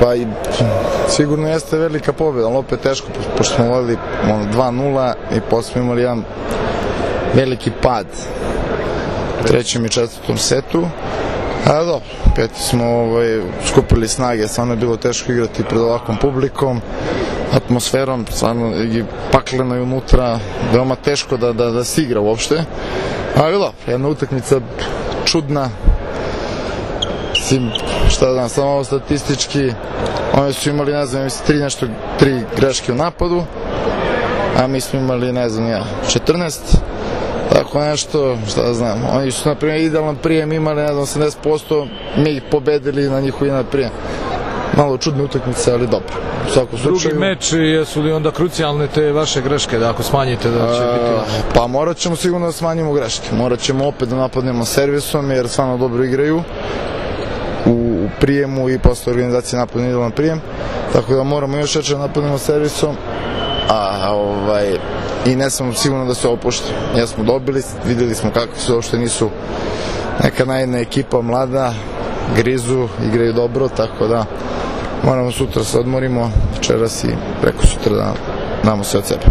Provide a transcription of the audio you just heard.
Pa i sigurno jeste velika pobjeda, ali opet teško, pošto smo vodili 2-0 i posle smo imali jedan veliki pad u trećem i četvrtom setu. A dobro, opet smo skupili snage, stvarno je bilo teško igrati pred ovakvom publikom, atmosferom, stvarno i pakleno je unutra, veoma teško da se igra uopšte. Ali dobro, jedna utakmica čudna, šta da znam, samo ovo statistički, oni su imali, ne znam, 3 greške u napadu, a mi smo imali, ne znam, 14, tako nešto, šta da znam, oni su, na primjer, idealan prijem imali, ne znam, 80%, mi ih pobedili na njihov jedan prijem. Malo čudne utakmice, ali dobro. U svakom slučaju... Drugi meč, jesu li onda krucijalne te vaše greške, da ako smanjite da će biti... Pa morat ćemo sigurno da smanjimo greške, morat ćemo opet da napadnemo servisom, jer stvarno dobro igraju u prijemu i posle organizacije napadne idealan prijem, tako da moramo još jače da napadnemo servisom, i ne samo sigurno da se opušta. Ja smo dobili, videli smo kako su, uopšte nisu neka najedna ekipa mlada, grizu, igraju dobro, tako da moramo sutra se odmorimo, večeras i preko sutra da damo sve od sebe.